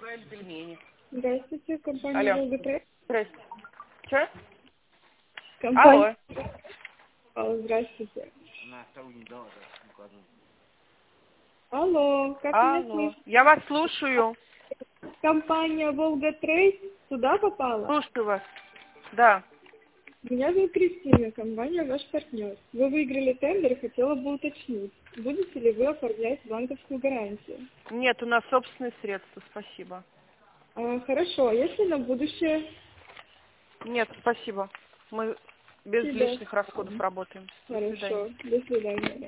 Пельмени. Здравствуйте, компания Алло. «Волга-Трейд». Здрасте. Че? Компания... Алло. Здравствуйте. Алло, как меня Алло. слышно? Я вас слушаю. Компания «Волга-Трейд» туда попала? Слушаю вас. Да. Меня зовут Кристина, компания «Ваш партнер». Вы выиграли тендер, хотела бы уточнить, будете ли вы оформлять банковскую гарантию? Нет, у нас собственные средства, спасибо. Хорошо, а если на будущее? Нет, спасибо. Мы без Спасибо. лишних расходов работаем. До свидания. Хорошо, до свидания.